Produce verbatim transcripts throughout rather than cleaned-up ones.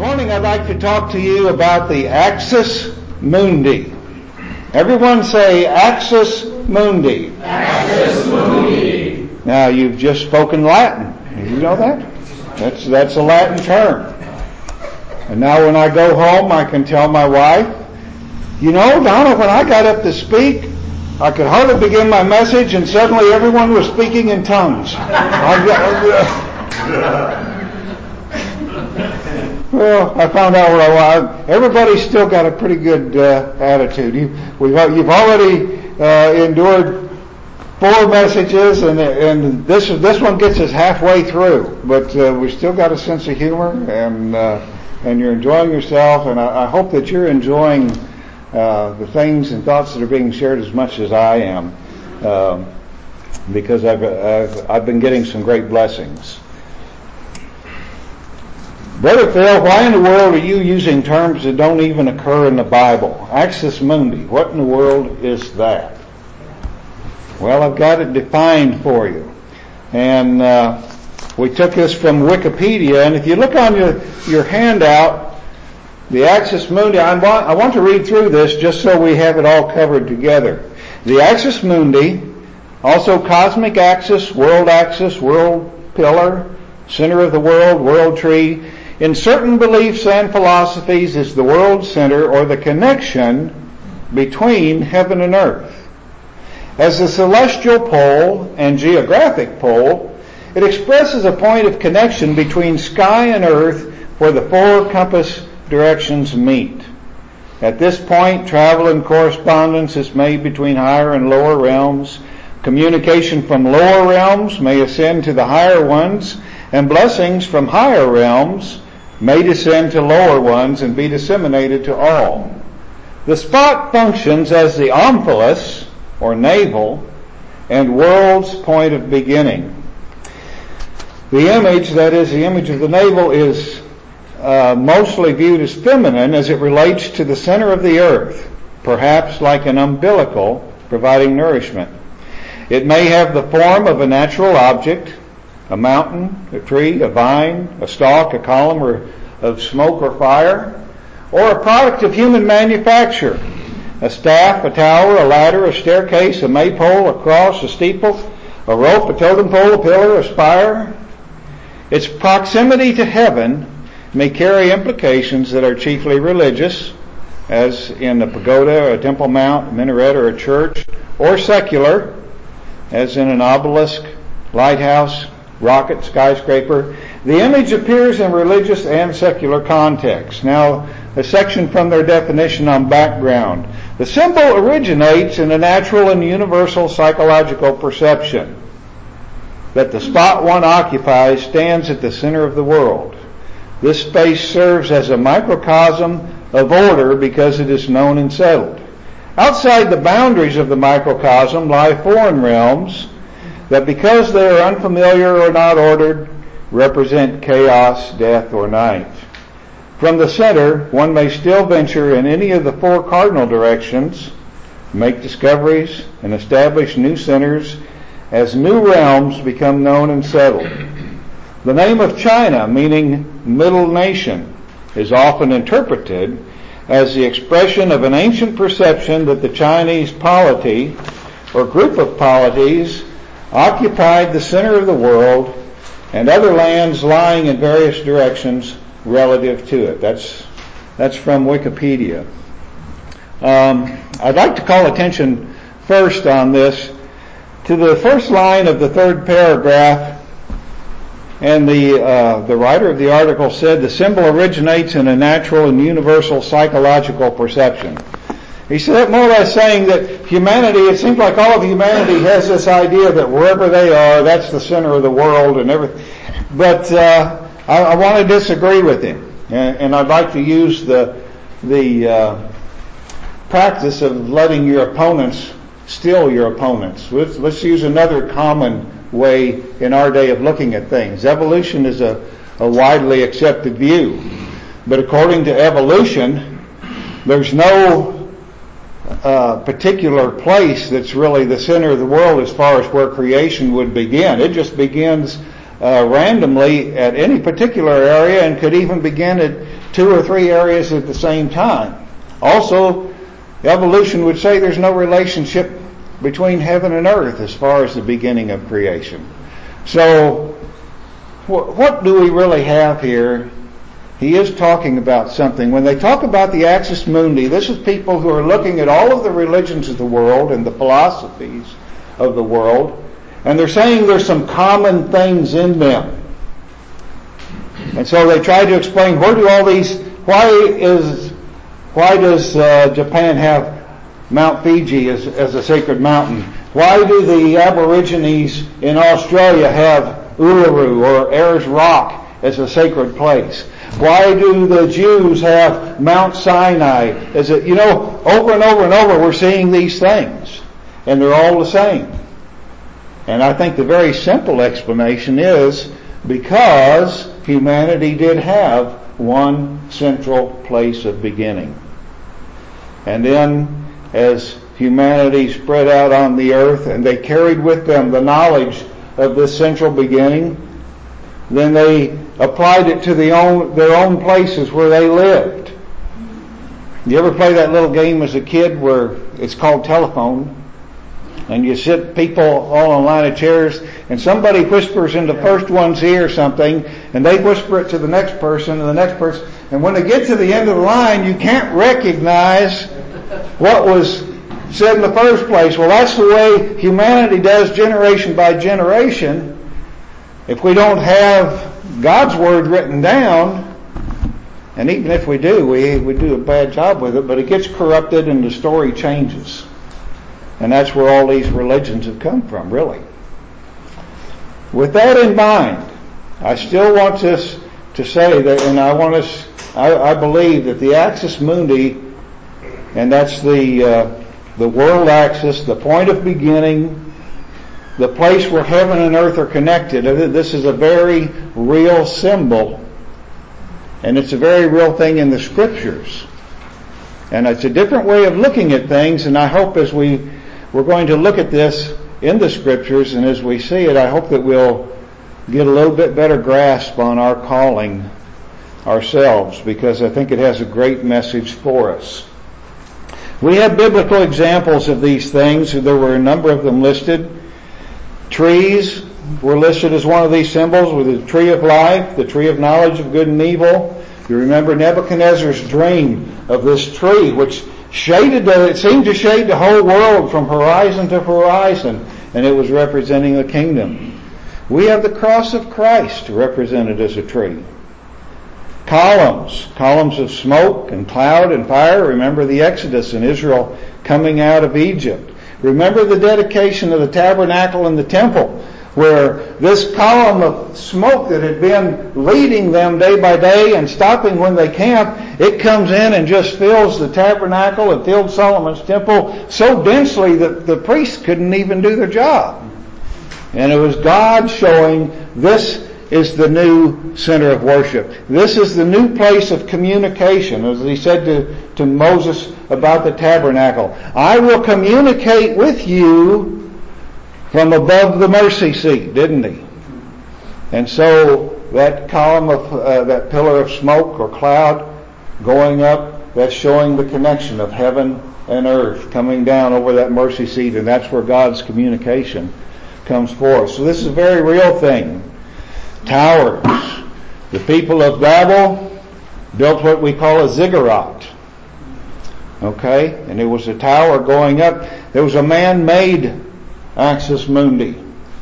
morning I'd like to talk to you about the Axis Mundi. Everyone say Axis Mundi. Axis Mundi. Now you've just spoken Latin. Did you know that? That's that's a Latin term. And now when I go home I can tell my wife, you know, Donna, when I got up to speak, I could hardly begin my message and suddenly everyone was speaking in tongues. Well, I found out where I was. Everybody's still got a pretty good uh, attitude. You, we've, you've already uh, endured four messages, and and this this one gets us halfway through. But uh, we still got a sense of humor, and uh, and you're enjoying yourself. And I, I hope that you're enjoying uh, the things and thoughts that are being shared as much as I am, um, because I've, I've I've been getting some great blessings. Brother Phil, why in the world are you using terms that don't even occur in the Bible? Axis Mundi, what in the world is that? Well, I've got it defined for you. And uh, we took this from Wikipedia, and if you look on your, your handout, the Axis Mundi, I want, I want to read through this just so we have it all covered together. The Axis Mundi, also cosmic axis, world axis, world pillar, center of the world, world tree, in certain beliefs and philosophies is the world center or the connection between heaven and earth. As the celestial pole and geographic pole, it expresses a point of connection between sky and earth where the four compass directions meet. At this point, travel and correspondence is made between higher and lower realms. Communication from lower realms may ascend to the higher ones, and blessings from higher realms may descend to lower ones and be disseminated to all. The spot functions as the omphalos, or navel, and world's point of beginning. The image, that is, the image of the navel, is uh, mostly viewed as feminine as it relates to the center of the earth, perhaps like an umbilical providing nourishment. It may have the form of a natural object, a mountain, a tree, a vine, a stalk, a column or of smoke or fire, or a product of human manufacture, a staff, a tower, a ladder, a staircase, a maypole, a cross, a steeple, a rope, a totem pole, a pillar, a spire. Its proximity to heaven may carry implications that are chiefly religious, as in a pagoda, a temple mount, a minaret, or a church, or secular, as in an obelisk, lighthouse, rocket, skyscraper. The image appears in religious and secular contexts. Now, a section from their definition on background. The symbol originates in a natural and universal psychological perception that the spot one occupies stands at the center of the world. This space serves as a microcosm of order because it is known and settled. Outside the boundaries of the microcosm lie foreign realms that, because they are unfamiliar or not ordered, represent chaos, death, or night. From the center, one may still venture in any of the four cardinal directions, make discoveries, and establish new centers as new realms become known and settled. The name of China, meaning middle nation, is often interpreted as the expression of an ancient perception that the Chinese polity, or group of polities, occupied the center of the world and other lands lying in various directions relative to it. That's that's from Wikipedia. Um, I'd like to call attention first on this to the first line of the third paragraph, and the uh, the writer of the article said the symbol originates in a natural and universal psychological perception. He said that more or less saying that humanity, it seems like all of humanity has this idea that wherever they are, that's the center of the world and everything. But uh, I, I want to disagree with him, and, and I'd like to use the the uh, practice of letting your opponents still your opponents. Let's, let's use another common way in our day of looking at things. Evolution is a, a widely accepted view, but according to evolution, there's no uh, particular place that's really the center of the world as far as where creation would begin. It just begins uh, randomly at any particular area, and could even begin at two or three areas at the same time. Also, evolution would say there's no relationship between heaven and earth as far as the beginning of creation. So, wh- what do we really have here? He is talking about something. When they talk about the Axis Mundi, this is people who are looking at all of the religions of the world and the philosophies of the world, and they're saying there's some common things in them. And so they try to explain, where do all these, why is, why does uh, Japan have Mount Fuji as, as a sacred mountain? Why do the Aborigines in Australia have Uluru or Ayers Rock as a sacred place? Why do the Jews have Mount Sinai as a, you know, over and over and over we're seeing these things, and they're all the same. And I think the very simple explanation is because humanity did have one central place of beginning. And then as humanity spread out on the earth and they carried with them the knowledge of this central beginning, then they applied it to the own, their own places where they lived. You ever play that little game as a kid where it's called telephone? And you sit people all in a line of chairs, and somebody whispers in the first one's ear something, and they whisper it to the next person and the next person, and when they get to the end of the line, you can't recognize what was said in the first place. Well, that's the way humanity does generation by generation. If we don't have God's Word written down, and even if we do, we, we do a bad job with it, but it gets corrupted and the story changes. And that's where all these religions have come from, really. With that in mind, I still want us to say that, and I want us, I, I believe that the Axis Mundi, and that's the uh, the world axis, the point of beginning, the place where heaven and earth are connected. This is a very real symbol, and it's a very real thing in the Scriptures. And it's a different way of looking at things, and I hope as we We're going to look at this in the Scriptures, and as we see it, I hope that we'll get a little bit better grasp on our calling ourselves, because I think it has a great message for us. We have biblical examples of these things. There were a number of them listed. Trees were listed as one of these symbols, with the tree of life, the tree of knowledge of good and evil. You remember Nebuchadnezzar's dream of this tree, which shaded the, it seemed to shade the whole world from horizon to horizon, and it was representing the kingdom. We have the cross of Christ represented as a tree. Columns, columns of smoke and cloud and fire. Remember the Exodus and Israel coming out of Egypt. Remember the dedication of the tabernacle and the temple, where this column of smoke that had been leading them day by day and stopping when they camped, it comes in and just fills the tabernacle and filled Solomon's temple so densely that the priests couldn't even do their job. And it was God showing this is the new center of worship. This is the new place of communication, as he said to, to Moses about the tabernacle. I will communicate with you from above the mercy seat, didn't he? And so that column of, uh, that pillar of smoke or cloud going up, that's showing the connection of heaven and earth coming down over that mercy seat, and that's where God's communication comes forth. So this is a very real thing. Towers. The people of Babel built what we call a ziggurat. Okay? And it was a tower going up. There was a man-made Axis Mundi.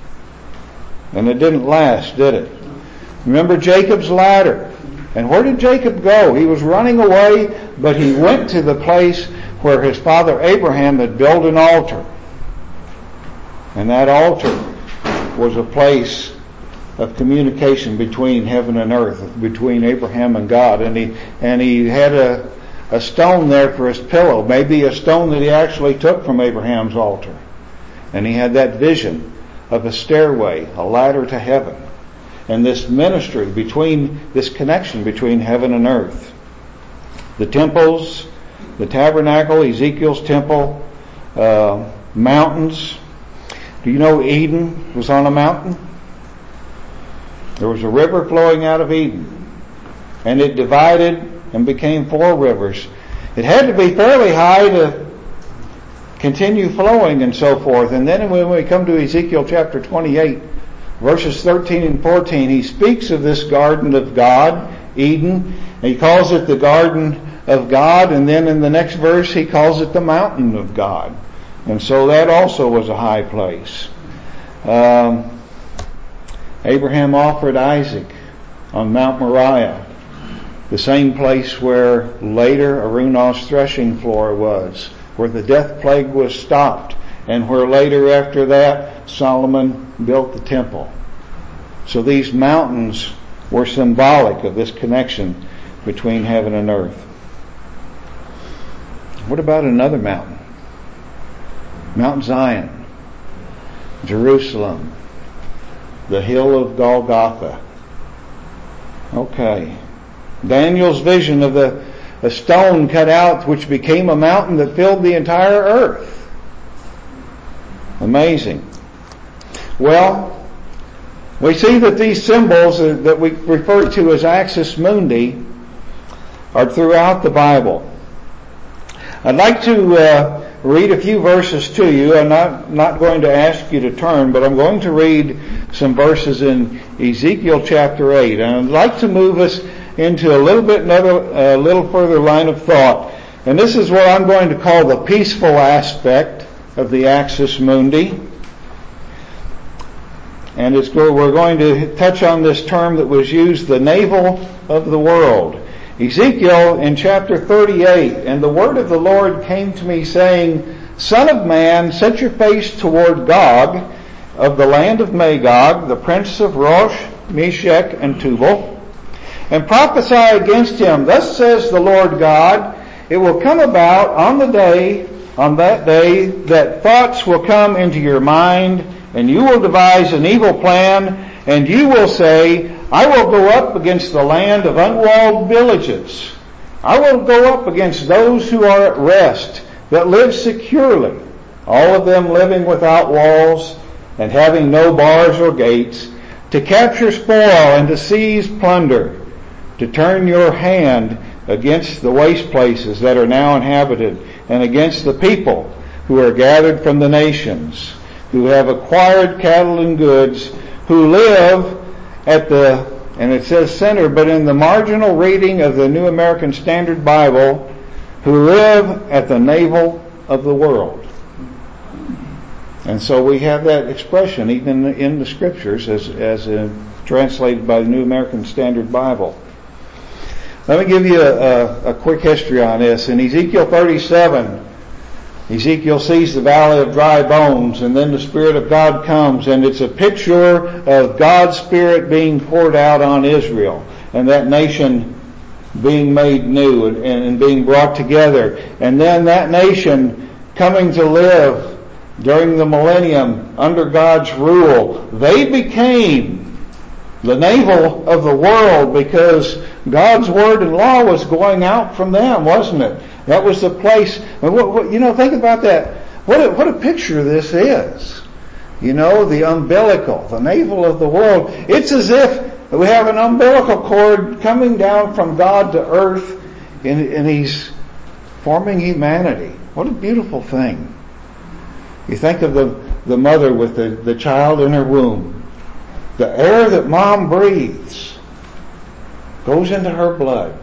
And it didn't last, did it? Remember Jacob's ladder. And where did Jacob go? He was running away, but he went to the place where his father Abraham had built an altar. And that altar was a place of communication between heaven and earth, between Abraham and God. And he and he had a, a stone there for his pillow, maybe a stone that he actually took from Abraham's altar. And he had that vision of a stairway, a ladder to heaven, and this ministry between, this connection between heaven and earth. The temples, the tabernacle, Ezekiel's temple, uh, mountains. Do you know Eden was on a mountain? There was a river flowing out of Eden, and it divided and became four rivers. It had to be fairly high to continue flowing and so forth. And then when we come to Ezekiel chapter twenty-eight, verses thirteen and fourteen, he speaks of this garden of God, Eden. He calls it the garden of God, and then in the next verse he calls it the mountain of God. And so that also was a high place. Um, Abraham offered Isaac on Mount Moriah, the same place where later Araunah's threshing floor was, where the death plague was stopped, and where later after that Solomon built the temple. So these mountains were symbolic of this connection between heaven and earth. What about another mountain? Mount Zion, Jerusalem, the hill of Golgotha. Okay. Daniel's vision of the a stone cut out which became a mountain that filled the entire earth. Amazing. Well, we see that these symbols that we refer to as axis mundi are throughout the Bible. I'd like to uh, read a few verses to you. I'm not, not going to ask you to turn, but I'm going to read some verses in Ezekiel chapter eight. And I'd like to move us into a little bit another, a uh, little further line of thought. And this is what I'm going to call the peaceful aspect of the axis mundi. And it's, we're going to touch on this term that was used, the navel of the world. Ezekiel in chapter thirty-eight, and the word of the Lord came to me saying, Son of man, set your face toward Gog of the land of Magog, the prince of Rosh, Meshech, and Tubal, and prophesy against him. Thus says the Lord God, it will come about on the day, on that day, that thoughts will come into your mind, and you will devise an evil plan, and you will say, I will go up against the land of unwalled villages. I will go up against those who are at rest, that live securely, all of them living without walls and having no bars or gates, to capture spoil and to seize plunder, to turn your hand against the waste places that are now inhabited, and against the people who are gathered from the nations, who have acquired cattle and goods, who live at the, and it says center, but in the marginal reading of the New American Standard Bible, who live at the navel of the world. And so we have that expression even in the scriptures as, as uh, translated by the New American Standard Bible. Let me give you a, a, a quick history on this. In Ezekiel thirty-seven, Ezekiel sees the valley of dry bones, and then the Spirit of God comes, and it's a picture of God's Spirit being poured out on Israel, and that nation being made new and, and being brought together. And then that nation coming to live during the millennium under God's rule. They became the navel of the world because God's word and law was going out from them, wasn't it? That was the place. What, what, you know, think about that. What a, what a picture this is. You know, the umbilical, the navel of the world. It's as if we have an umbilical cord coming down from God to earth, and, and He's forming humanity. What a beautiful thing. You think of the, the mother with the, the child in her womb. The air that mom breathes goes into her blood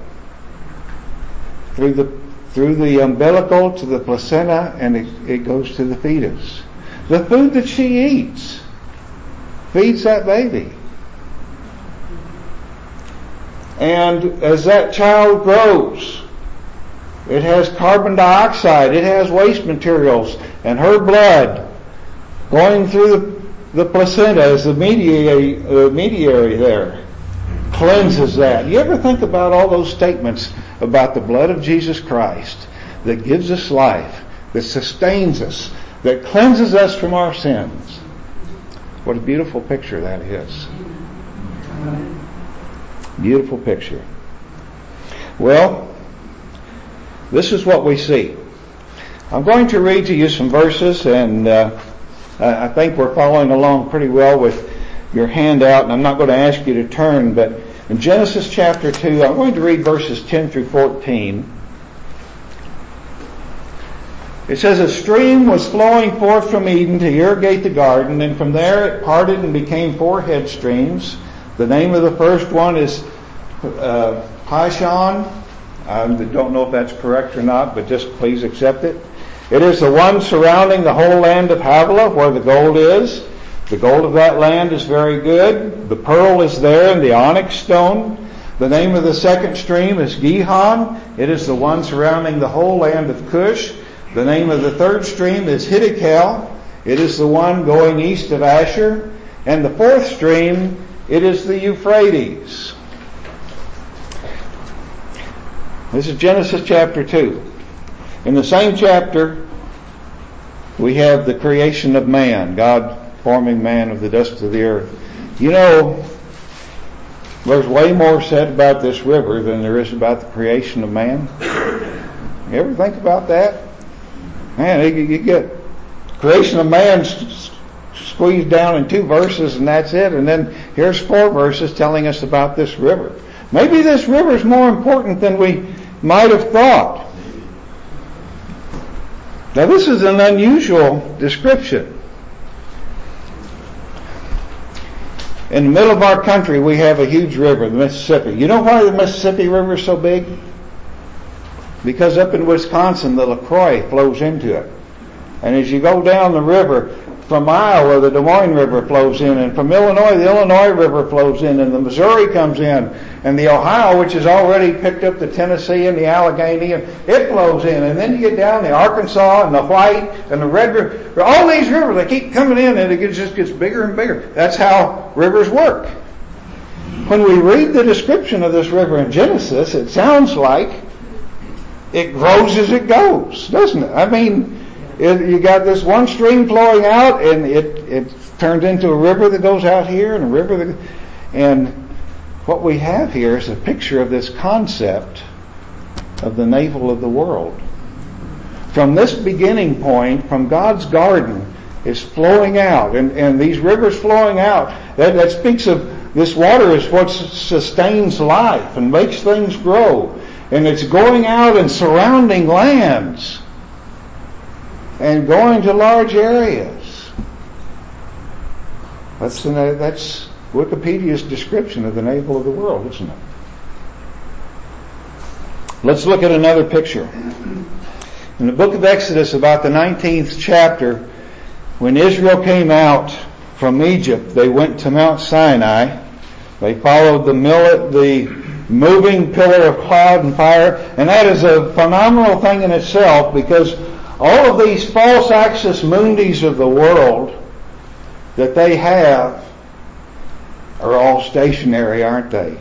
through the through the umbilical to the placenta, and it, it goes to the fetus. The food that she eats feeds that baby. And as that child grows, it has carbon dioxide, it has waste materials, and her blood going through the, the placenta as the mediary, uh, mediary there cleanses that. You ever think about all those statements about the blood of Jesus Christ that gives us life, that sustains us, that cleanses us from our sins? What a beautiful picture that is. Beautiful picture. Well, this is what we see. I'm going to read to you some verses, and uh, I think we're following along pretty well with your handout, and I'm not going to ask you to turn, but In Genesis chapter two, I'm going to read verses ten through fourteen. It says, a stream was flowing forth from Eden to irrigate the garden, and from there it parted and became four head streams. The name of the first one is uh, Pishon. I don't know if that's correct or not, but just please accept it. It is the one surrounding the whole land of Havilah, where the gold is. The gold of that land is very good. The pearl is there and the onyx stone. The name of the second stream is Gihon. It is the one surrounding the whole land of Cush. The name of the third stream is Hiddekel. It is the one going east of Asher. And the fourth stream, it is the Euphrates. This is Genesis chapter two. In the same chapter, we have the creation of man, God forming man of the dust of the earth. You know, there's way more said about this river than there is about the creation of man. You ever think about that? Man, you get creation of man squeezed down in two verses and that's it. And then here's four verses telling us about this river. Maybe this river is more important than we might have thought. Now this is an unusual description. In the middle of our country we have a huge river, the Mississippi. You know why the Mississippi River is so big? Because up in Wisconsin, the LaCroix flows into it. And as you go down the river, from Iowa, the Des Moines River flows in. And from Illinois, the Illinois River flows in. And the Missouri comes in. And the Ohio, which has already picked up the Tennessee and the Allegheny, it flows in. And then you get down the Arkansas and the White and the Red River. All these rivers, they keep coming in and it just gets bigger and bigger. That's how rivers work. When we read the description of this river in Genesis, it sounds like it grows as it goes, doesn't it? I mean, it, you got this one stream flowing out, and it it turns into a river that goes out here, and a river that, and what we have here is a picture of this concept of the navel of the world. From this beginning point, from God's garden, is flowing out, and, and these rivers flowing out, that, that speaks of this water is what sustains life and makes things grow. And it's going out and surrounding lands and going to large areas. That's, the, that's Wikipedia's description of the navel of the world, isn't it? Let's look at another picture. In the book of Exodus, about the nineteenth chapter, when Israel came out from Egypt, they went to Mount Sinai. They followed the millet, the moving pillar of cloud and fire, and that is a phenomenal thing in itself, because all of these false axis mundis of the world that they have are all stationary, aren't they?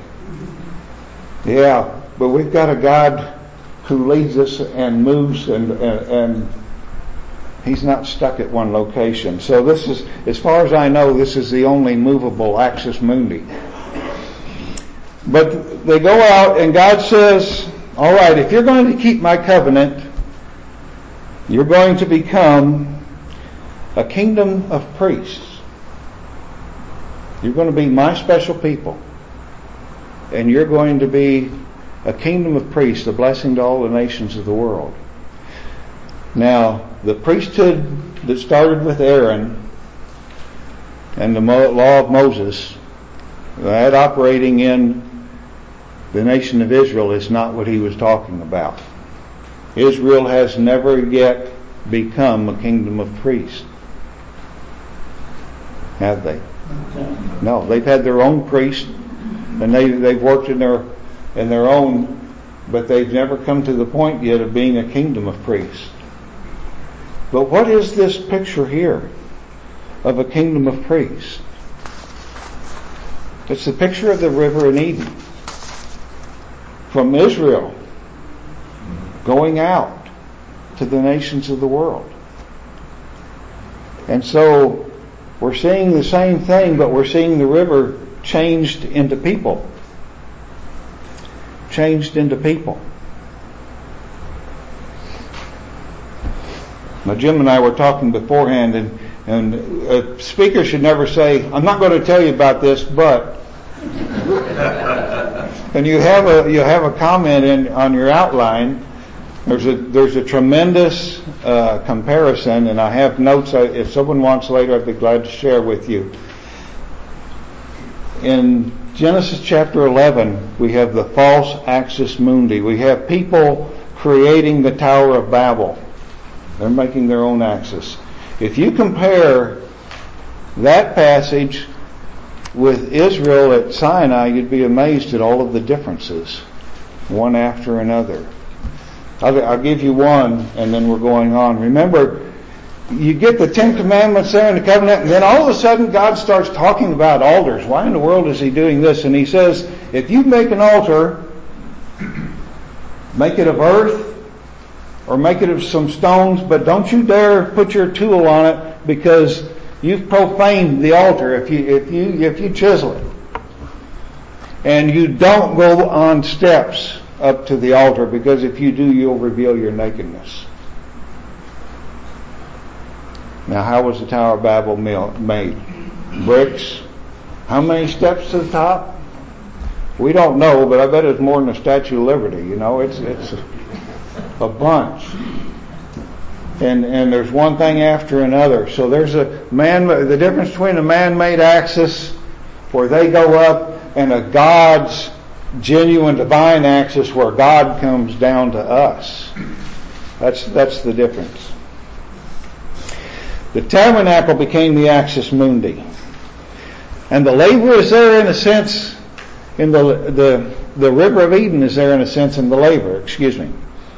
Yeah, but we've got a God who leads us and moves, and, and, and He's not stuck at one location. So this is, as far as I know, this is the only movable axis mundi. But they go out and God says, all right, if you're going to keep my covenant, you're going to become a kingdom of priests. You're going to be my special people. And you're going to be a kingdom of priests, a blessing to all the nations of the world. Now, the priesthood that started with Aaron and the law of Moses, that operating in the nation of Israel, is not what he was talking about. Israel has never yet become a kingdom of priests. Have they? No, they've had their own priests, and they, they've worked in their, in their own, but they've never come to the point yet of being a kingdom of priests. But what is this picture here of a kingdom of priests? It's the picture of the river in Eden. From Israel going out to the nations of the world. And so we're seeing the same thing, but we're seeing the river changed into people. Changed into people. Now Jim and I were talking beforehand, and, and a speaker should never say, I'm not going to tell you about this, but... and you have a you have a comment in on your outline. There's a there's a tremendous uh, comparison, and I have notes. I, if someone wants later, I'd be glad to share with you. In Genesis chapter eleven, we have the false axis mundi. We have people creating the Tower of Babel. They're making their own axis. If you compare that passage with Israel at Sinai, you'd be amazed at all of the differences, one after another. I'll, I'll give you one, and then we're going on. Remember, you get the Ten Commandments there in the covenant, and then all of a sudden God starts talking about altars. Why in the world is he doing this? And he says, if you make an altar, make it of earth, or make it of some stones, but don't you dare put your tool on it, because you've profaned the altar if you if you if you chisel it. And you don't go on steps up to the altar, because if you do, you'll reveal your nakedness. Now, how was the Tower of Babel made? Bricks. How many steps to the top? We don't know, but I bet it's more than the Statue of Liberty. You know, it's it's a, a bunch. And and there's one thing after another. So there's a man. The difference between a man-made axis, where they go up, and a God's genuine divine axis, where God comes down to us. That's that's the difference. The tabernacle became the axis mundi, and the laver is there in a sense. In the the the river of Eden is there in a sense in the laver. Excuse me.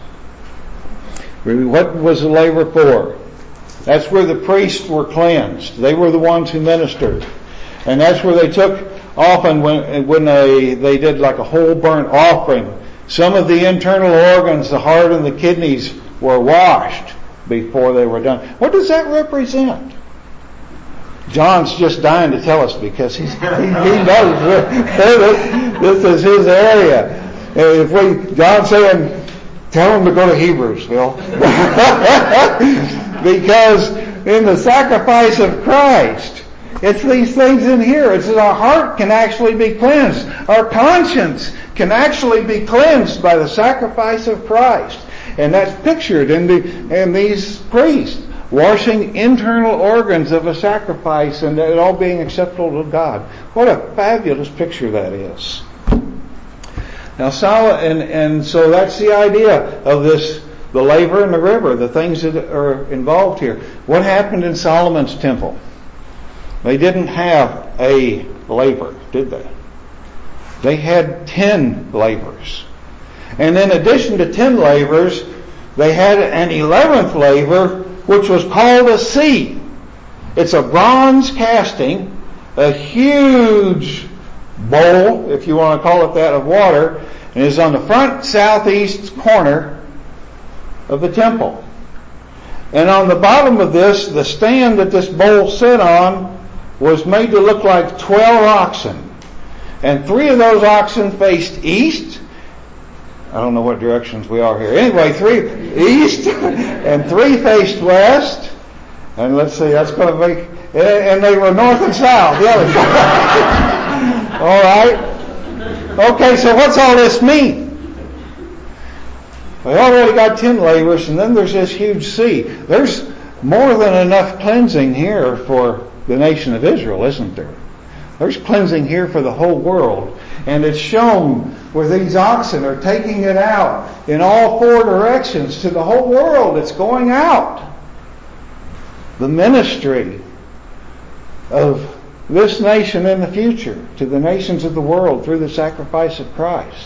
What was the laver for? That's where the priests were cleansed. They were the ones who ministered, and that's where they took. Often when when they they did like a whole burnt offering, some of the internal organs, the heart and the kidneys, were washed before they were done. What does that represent? John's just dying to tell us, because he's, he, he knows this is his area. If we John's saying, tell him to go to Hebrews, Phil, because in the sacrifice of Christ, it's these things in here. It's that our heart can actually be cleansed. Our conscience can actually be cleansed by the sacrifice of Christ. And that's pictured in the in these priests, washing internal organs of a sacrifice, and it all being acceptable to God. What a fabulous picture that is. Now, Sol- and, and so that's the idea of this, the laver and the river, the things that are involved here. What happened in Solomon's temple? They didn't have a laver, did they? They had ten lavers. And in addition to ten lavers, they had an eleventh laver, which was called a sea. It's a bronze casting, a huge bowl, if you want to call it that, of water, and is on the front southeast corner of the temple. And on the bottom of this, the stand that this bowl sat on was made to look like twelve oxen. And three of those oxen faced east. I don't know what directions we are here. Anyway, three east, and three faced west. And let's see, that's going to make, and they were north and south, the other side. All right. Okay, so what's all this mean? We already got ten lavers, and then there's this huge sea. There's more than enough cleansing here for the nation of Israel, isn't there? There's cleansing here for the whole world. And it's shown where these oxen are taking it out in all four directions to the whole world. It's going out. The ministry of this nation in the future to the nations of the world through the sacrifice of Christ.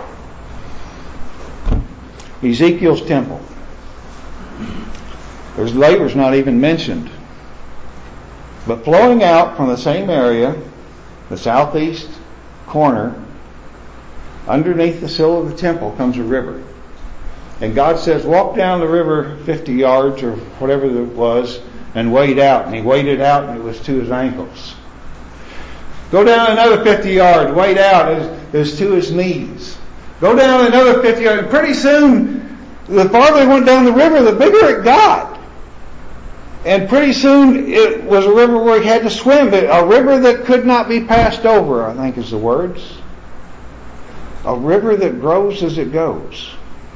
Ezekiel's temple. There's lavers not even mentioned. But flowing out from the same area, the southeast corner, underneath the sill of the temple comes a river. And God says, walk down the river fifty yards or whatever it was and wade out. And he waded out and it was to his ankles. Go down another fifty yards, wade out, it was to his knees. Go down another fifty yards. And pretty soon, the farther he went down the river, the bigger it got. And pretty soon it was a river where he had to swim, but a river that could not be passed over, I think is the words. A river that grows as it goes.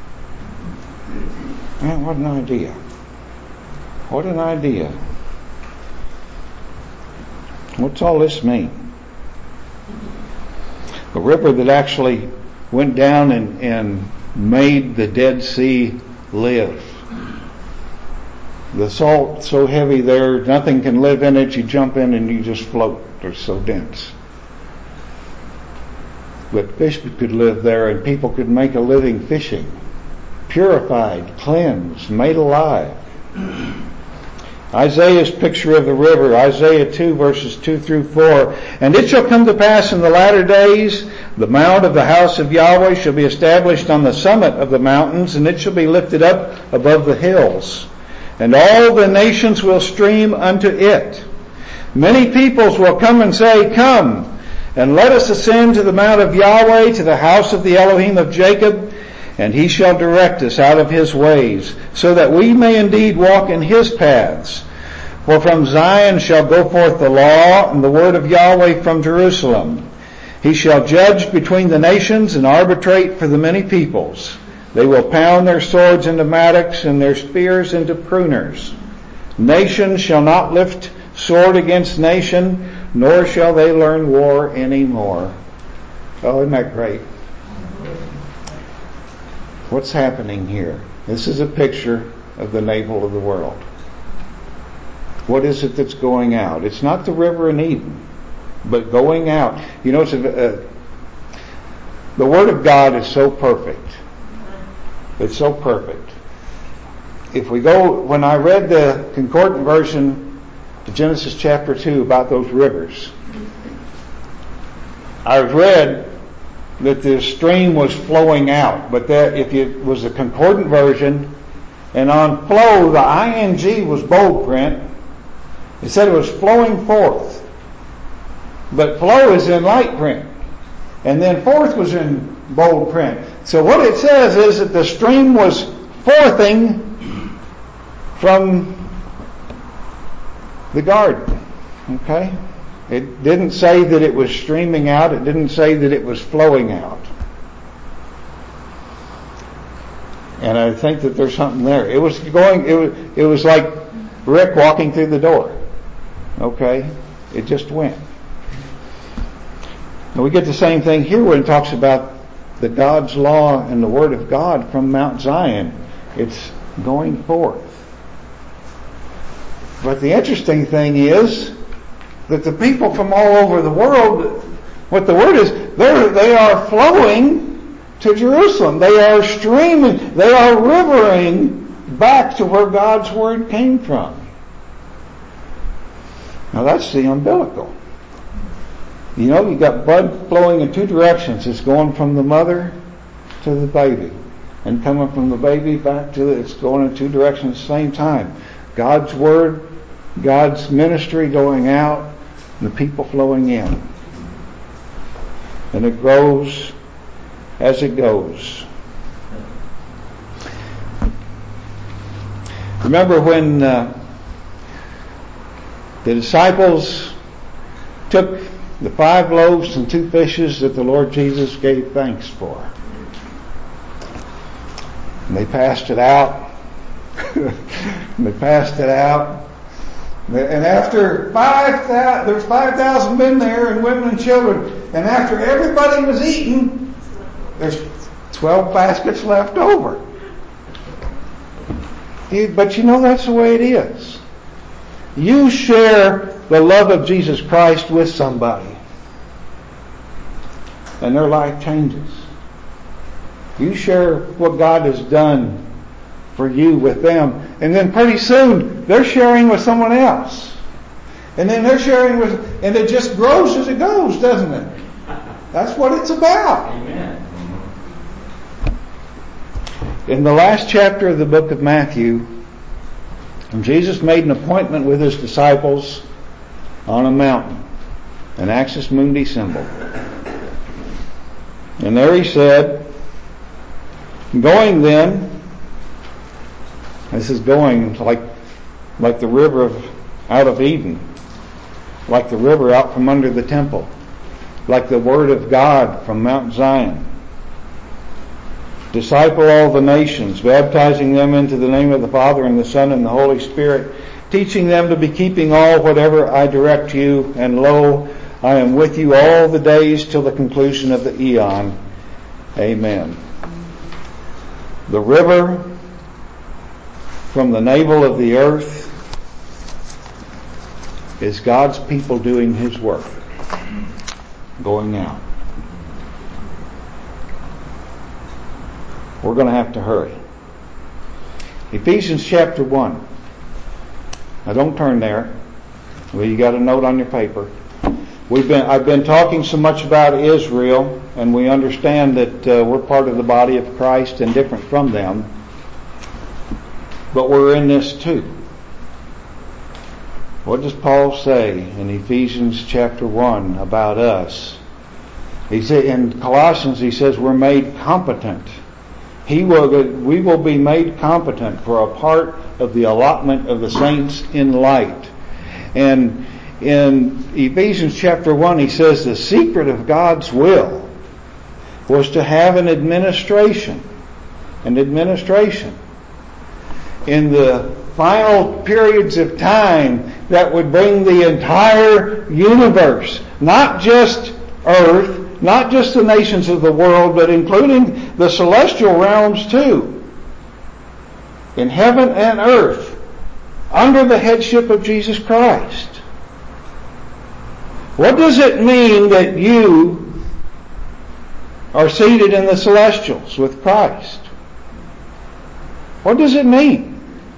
Man, what an idea. What an idea. What's all this mean? A river that actually went down and, and made the Dead Sea live. The salt so heavy there, nothing can live in it. You jump in and you just float. They're so dense. But fish could live there and people could make a living fishing. Purified, cleansed, made alive. Isaiah's picture of the river, Isaiah two verses two through four. And it shall come to pass in the latter days, the mount of the house of Yahweh shall be established on the summit of the mountains, and it shall be lifted up above the hills. And all the nations will stream unto it. Many peoples will come and say, Come, and let us ascend to the mount of Yahweh, to the house of the Elohim of Jacob, and he shall direct us out of his ways, so that we may indeed walk in his paths. For from Zion shall go forth the law and the word of Yahweh from Jerusalem. He shall judge between the nations and arbitrate for the many peoples. They will pound their swords into mattocks and their spears into pruners. Nation shall not lift sword against nation, nor shall they learn war any more. Oh, isn't that great? What's happening here? This is a picture of the navel of the world. What is it that's going out? It's not the river in Eden, but going out. You know, it's a, uh, the Word of God is so perfect. It's so perfect. If we go, when I read the concordant version to Genesis chapter two about those rivers, I read that the stream was flowing out, but that if it was a concordant version, and on flow the I N G was bold print, it said it was flowing forth. But flow is in light print. And then forth was in bold print. So what it says is that the stream was forthing from the garden. Okay? It didn't say that it was streaming out. It didn't say that it was flowing out. And I think that there's something there. It was going, it was, it was like Rick walking through the door. Okay? It just went. And we get the same thing here when it talks about the God's law and the Word of God from Mount Zion. It's going forth. But the interesting thing is that the people from all over the world, what the word is, they're, they are flowing to Jerusalem. They are streaming. They are rivering back to where God's Word came from. Now that's the umbilical. You know, you got blood flowing in two directions. It's going from the mother to the baby, and coming from the baby back to the, it's going in two directions at the same time. God's Word, God's ministry going out, and the people flowing in. And it grows as it goes. Remember when uh, the disciples took the five loaves and two fishes that the Lord Jesus gave thanks for. And they passed it out. and they passed it out. And after five thousand, there's five thousand men there, and women and children. And after everybody was eaten, there's twelve baskets left over. But you know, that's the way it is. You share the love of Jesus Christ with somebody, and their life changes. You share what God has done for you with them, and then pretty soon they're sharing with someone else, and then they're sharing with, and it just grows as it goes, doesn't it? That's what it's about. Amen. In the last chapter of the book of Matthew, Jesus made an appointment with his disciples on a mountain, an Axis Mundi symbol. And there he said, going then, this is going like like the river of, out of Eden, like the river out from under the temple, like the Word of God from Mount Zion. Disciple all the nations, baptizing them into the name of the Father and the Son and the Holy Spirit, teaching them to be keeping all whatever I direct you, and lo, I am with you all the days till the conclusion of the eon. Amen. The river from the navel of the earth is God's people doing His work, going out. We're going to have to hurry. Ephesians chapter one. Now don't turn there. Well, you got a note on your paper. We've been, I've been talking so much about Israel, and we understand that uh, we're part of the body of Christ and different from them. But we're in this too. What does Paul say in Ephesians chapter one about us? He said in Colossians, he says we're made competent. He will, we will be made competent for a part of the allotment of the saints in light. And in Ephesians chapter one, he says the secret of God's will was to have an administration. An administration. In the final periods of time that would bring the entire universe, not just earth, not just the nations of the world, but including the celestial realms too, in heaven and earth, under the headship of Jesus Christ. What does it mean that you are seated in the celestials with Christ? What does it mean?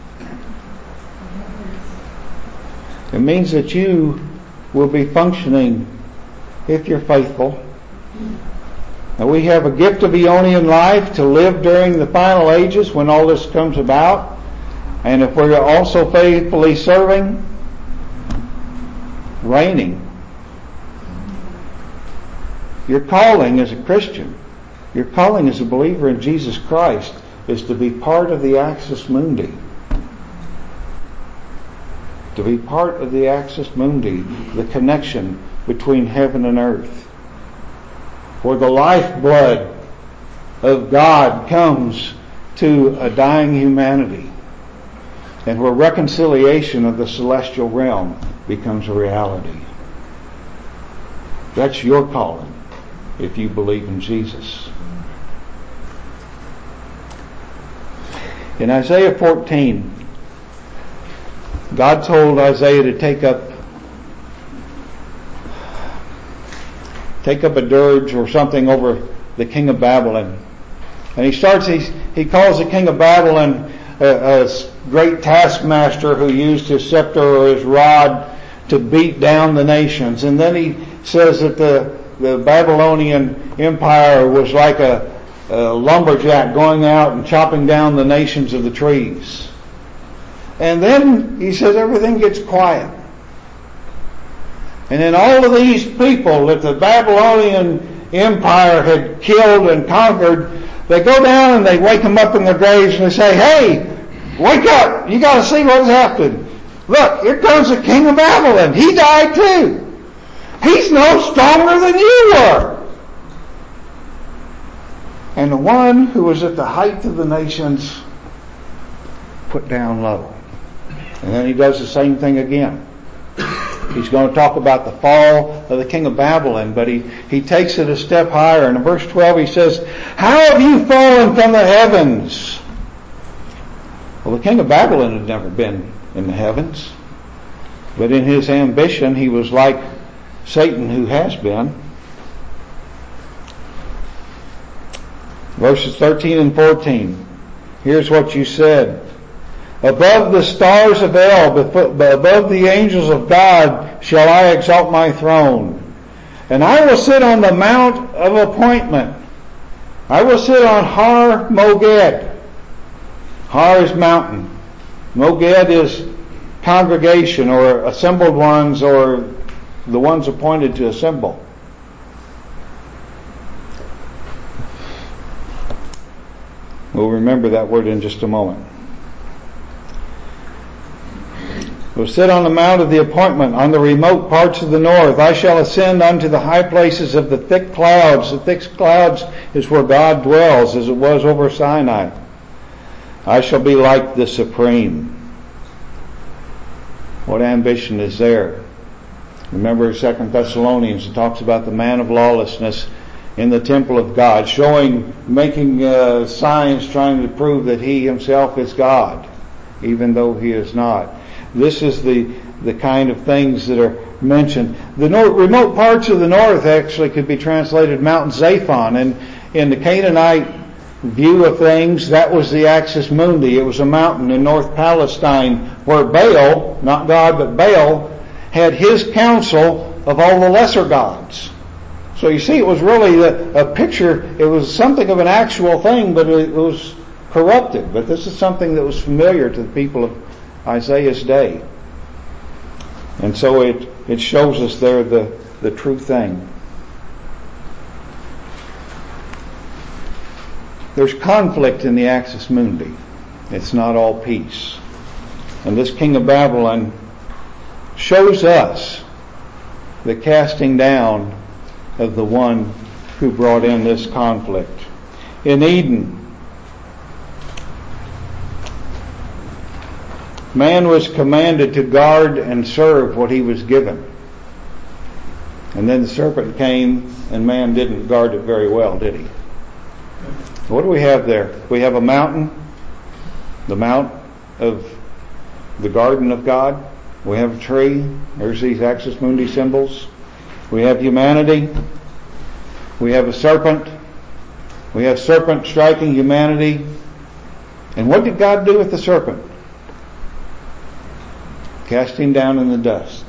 It means that you will be functioning, if you're faithful. Now, we have a gift of Aeonian life to live during the final ages when all this comes about. And if we're also faithfully serving, reigning. Your calling as a Christian, your calling as a believer in Jesus Christ is to be part of the Axis Mundi. To be part of the Axis Mundi, the connection between heaven and earth. Where the lifeblood of God comes to a dying humanity. And where reconciliation of the celestial realm becomes a reality. That's your calling if you believe in Jesus. In Isaiah fourteen, God told Isaiah to take up take up a dirge or something over the king of Babylon. And he starts, he, he calls the king of Babylon a, a great taskmaster who used his scepter or his rod to beat down the nations. And then he says that the, the Babylonian empire was like a, a lumberjack going out and chopping down the nations of the trees. And then he says everything gets quiet. And then all of these people that the Babylonian empire had killed and conquered, they go down and they wake them up in their graves and they say, "Hey, wake up! You got to see what's happened. Look, here comes the king of Babylon. He died too. He's no stronger than you were." And the one who was at the height of the nations put down low. And then he does the same thing again. He's going to talk about the fall of the king of Babylon, but he, he takes it a step higher. And in verse twelve he says, "How have you fallen from the heavens?" Well, the king of Babylon had never been in the heavens. But in his ambition, he was like Satan, who has been. Verses thirteen and fourteen. Here's what you said. "Above the stars of El, above the angels of God, shall I exalt my throne. And I will sit on the mount of appointment. I will sit on Har Moged." Har is mountain. Moged is congregation or assembled ones or the ones appointed to assemble. We'll remember that word in just a moment. will sit on the mount of the appointment on the remote parts of the north. I shall ascend unto the high places of the thick clouds. The thick clouds is where God dwells, as it was over Sinai. I shall be like the Supreme. What ambition is there? Remember Second Thessalonians, it talks about the man of lawlessness in the temple of God, showing, making uh, signs, trying to prove that he himself is God, even though he is not. This is the, the kind of things that are mentioned. The nor- remote parts of the north actually could be translated Mount Zaphon, and in the Canaanite view of things, that was the Axis Mundi. It was a mountain in North Palestine where Baal, not God but Baal, had his council of all the lesser gods. So you see, it was really a, a picture. It was something of an actual thing, but it was corrupted. But this is something that was familiar to the people of Isaiah's day. And so it, it shows us there the, the true thing. There's conflict in the Axis Mundi. It's not all peace. And this king of Babylon shows us the casting down of the one who brought in this conflict. In Eden, man was commanded to guard and serve what he was given. And then the serpent came and man didn't guard it very well, did he? What do we have there? We have a mountain, the mount of the garden of God. We have a tree. There's these Axis Mundi symbols. We have humanity. We have a serpent. We have serpent striking humanity. And what did God do with the serpent? Cast him down in the dust.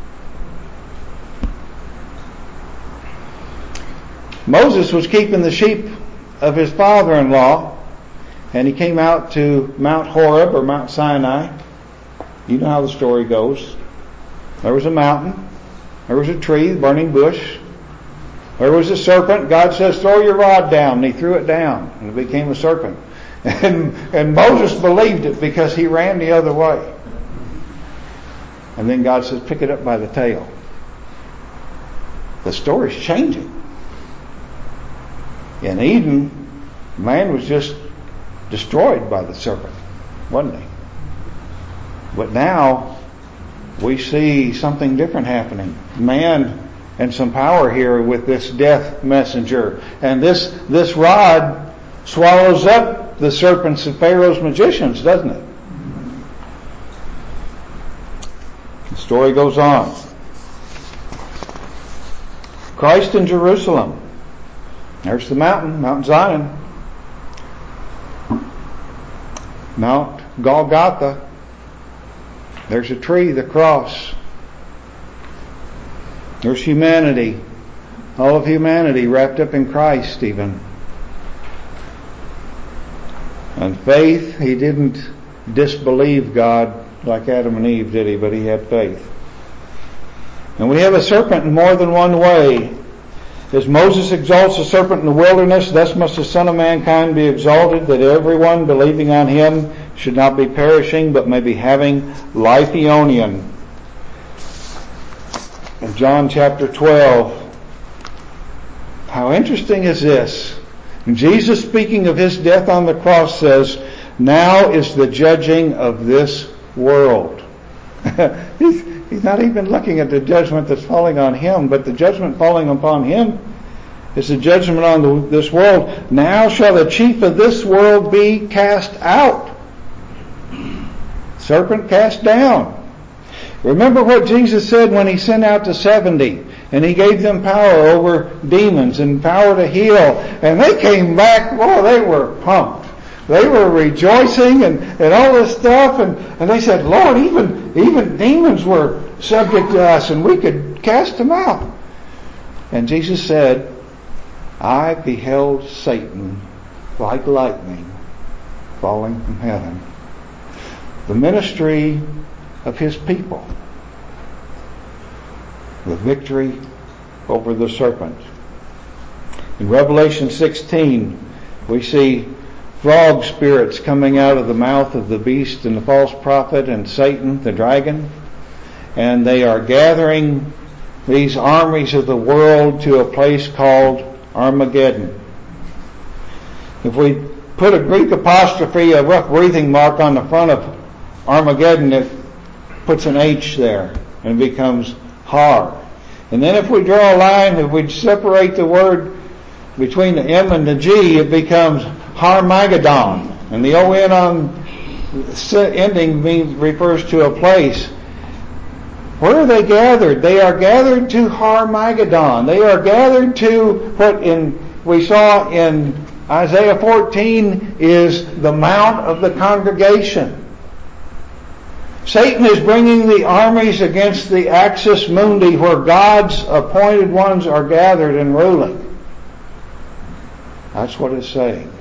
Moses was keeping the sheep of his father-in-law, and he came out to Mount Horeb or Mount Sinai. You know how the story goes. There was a mountain. There was a tree, burning bush. There was a serpent. God says, throw your rod down. And he threw it down, and it became a serpent. And, and Moses believed it because he ran the other way. And then God says, pick it up by the tail. The story's changing. In Eden, man was just destroyed by the serpent, wasn't he? But now we see something different happening. Man and some power here with this death messenger. And this, this rod swallows up the serpents of Pharaoh's magicians, doesn't it? The story goes on. Christ in Jerusalem. There's the mountain, Mount Zion. Mount Golgotha. There's a tree, the cross. There's humanity. All of humanity wrapped up in Christ even. And faith, he didn't disbelieve God like Adam and Eve, did he? But he had faith. And we have a serpent in more than one way. As Moses exalts the serpent in the wilderness, thus must the Son of Mankind be exalted, that everyone believing on him should not be perishing, but may be having life Eonian. In John chapter twelve, how interesting is this? Jesus, speaking of his death on the cross, says, now is the judging of this world. he's, he's not even looking at the judgment that's falling on him, but the judgment falling upon him is the judgment on the, this world. Now shall the chief of this world be cast out. Serpent cast down. Remember what Jesus said when he sent out the seventy and he gave them power over demons and power to heal, and they came back, oh, they were pumped. They were rejoicing and, and all this stuff, and, and they said, Lord, even, even demons were subject to us and we could cast them out. And Jesus said, I beheld Satan like lightning falling from heaven. The ministry of his people. The victory over the serpent. In Revelation sixteen, we see frog spirits coming out of the mouth of the beast and the false prophet and Satan, the dragon. and they are gathering these armies of the world to a place called Armageddon. If we put a Greek apostrophe, a rough breathing mark on the front of Armageddon, it puts an H there and becomes Har. And then if we draw a line, if we separate the word between the M and the G, it becomes Harmageddon. And the O N on ending means, refers to a place. Where are they gathered? They are gathered to Harmageddon. They are gathered to what in we saw in Isaiah fourteen is the mount of the congregation. Satan is bringing the armies against the Axis Mundi, where God's appointed ones are gathered and ruling. That's what it's saying.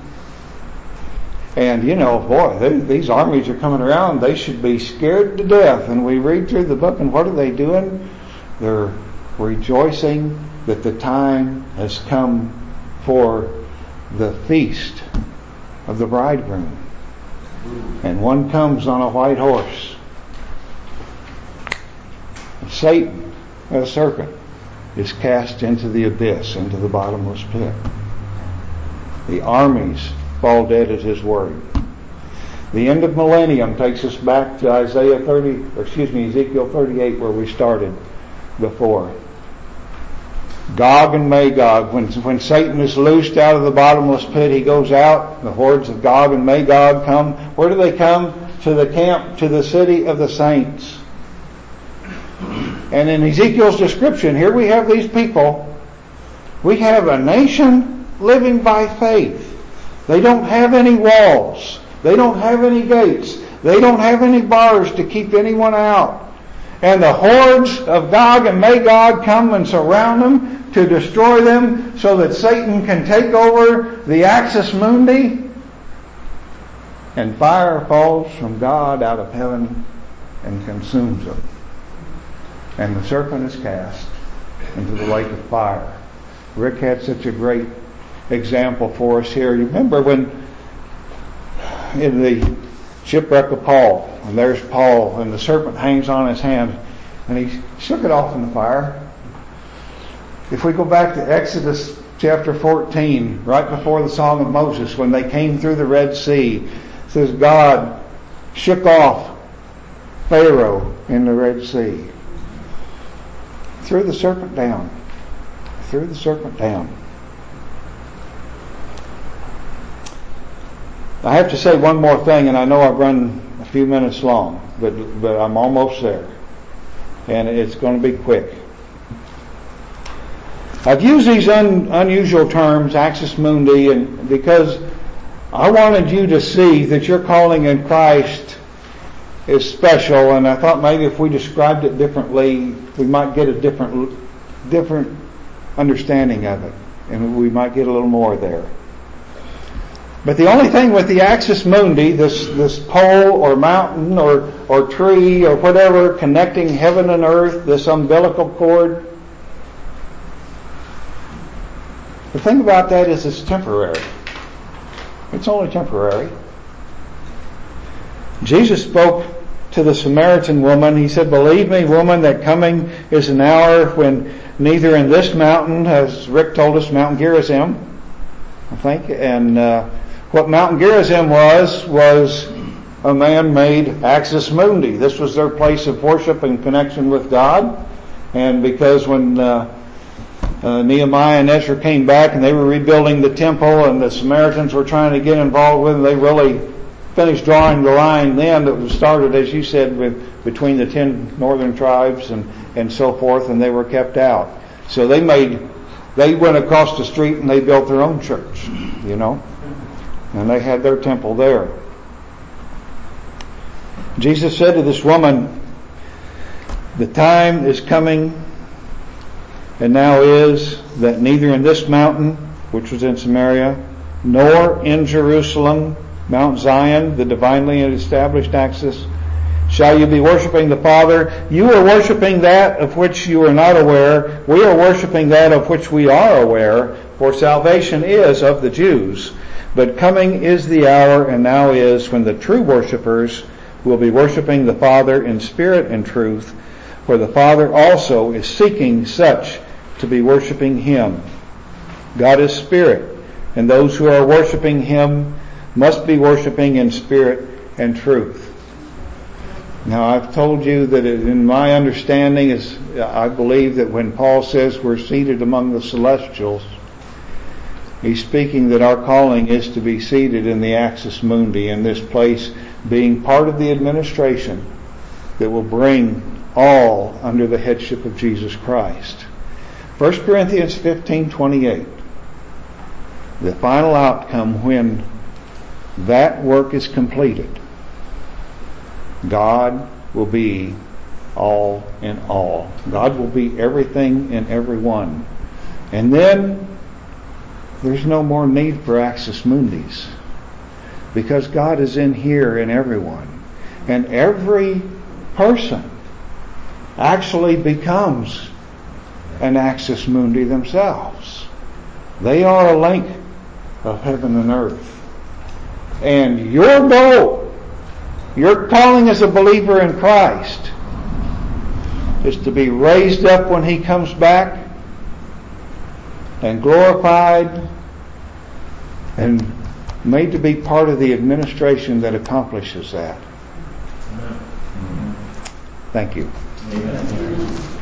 And, you know, boy, they, these armies are coming around. They should be scared to death. And we read through the book, and what are they doing? They're rejoicing that the time has come for the feast of the bridegroom. And one comes on a white horse. Satan, a serpent, is cast into the abyss, into the bottomless pit. The armies fall dead at his word. The end of millennium takes us back to Isaiah thirty, or excuse me, Ezekiel thirty-eight, where we started before. Gog and Magog, when, when Satan is loosed out of the bottomless pit, he goes out, the hordes of Gog and Magog come. Where do they come? To the camp, to the city of the saints. And in Ezekiel's description, here we have these people. We have a nation living by faith. They don't have any walls. They don't have any gates. They don't have any bars to keep anyone out. And the hordes of Gog and Magog come and surround them to destroy them so that Satan can take over the Axis Mundi. And fire falls from God out of heaven and consumes them. And the serpent is cast into the lake of fire. Rick had such a great example for us here. You remember when in the shipwreck of Paul, and there's Paul, and the serpent hangs on his hand, and he shook it off in the fire. If we go back to Exodus chapter fourteen, right before the Song of Moses, when they came through the Red Sea, it says God shook off Pharaoh in the Red Sea. Threw the serpent down. Threw the serpent down. I have to say one more thing, and I know I've run a few minutes long, but but I'm almost there. And it's going to be quick. I've used these un, unusual terms, Axis Mundi, and because I wanted you to see that your calling in Christ is special, and I thought maybe if we described it differently, we might get a different, different understanding of it, and we might get a little more there. But the only thing with the Axis Mundi, this, this pole or mountain or, or tree or whatever connecting heaven and earth, this umbilical cord, the thing about that is it's temporary. It's only temporary. Jesus spoke to the Samaritan woman. He said, "Believe me, woman, that coming is an hour when neither in this mountain," as Rick told us, Mount Gerizim, I think, and uh, what Mount Gerizim was, was a man-made Axis Mundi. This was their place of worship and connection with God. And because when uh, uh, Nehemiah and Ezra came back and they were rebuilding the temple and the Samaritans were trying to get involved with it, they really finished drawing the line then that was started, as you said, with between the ten northern tribes and, and so forth, and they were kept out. So they made, they went across the street and they built their own church, you know. And they had their temple there. Jesus said to this woman, "The time is coming, and now is, that neither in this mountain," which was in Samaria, "nor in Jerusalem," Mount Zion, the divinely established Axis, "shall you be worshiping the Father." You are worshiping that of which you are not aware. We are worshiping that of which we are aware, for salvation is of the Jews. But coming is the hour, and now is, when the true worshipers will be worshiping the Father in spirit and truth, for the Father also is seeking such to be worshiping Him. God is spirit, and those who are worshiping Him must be worshiping in spirit and truth. Now, I've told you that in my understanding is, I believe that when Paul says we're seated among the celestials, he's speaking that our calling is to be seated in the Axis Mundi, in this place, being part of the administration that will bring all under the headship of Jesus Christ. First Corinthians fifteen twenty-eight. The final outcome when that work is completed, God will be all in all. God will be everything in everyone. And then there's no more need for Axis Mundis, because God is in here in everyone. And every person actually becomes an Axis Mundi themselves. They are a link of heaven and earth. And your goal, your calling as a believer in Christ, is to be raised up when He comes back and glorified and made to be part of the administration that accomplishes that. Thank you. Amen.